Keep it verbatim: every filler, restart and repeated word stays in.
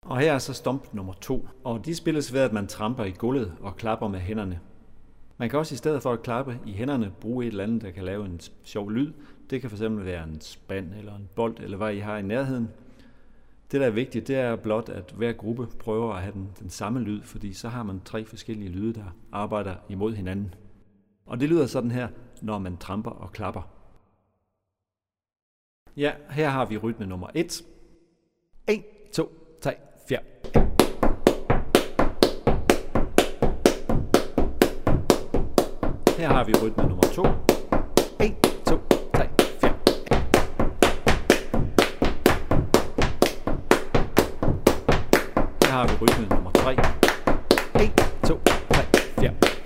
Og her er så stomp nummer to, og de spilles ved, at man tramper i gulvet og klapper med hænderne. Man kan også i stedet for at klappe i hænderne bruge et eller andet, der kan lave en sjov lyd. Det kan fx være en spand eller en bold, eller hvad I har i nærheden. Det, der er vigtigt, det er blot, at hver gruppe prøver at have den, den samme lyd, fordi så har man tre forskellige lyde, der arbejder imod hinanden. Og det lyder sådan her, når man tramper og klapper. Ja, her har vi rytme nummer et. en, to, tre, fire. Her har vi rytme nummer to. en, to, tre, fire. Her har vi rytme nummer tre. en, to, tre, fire.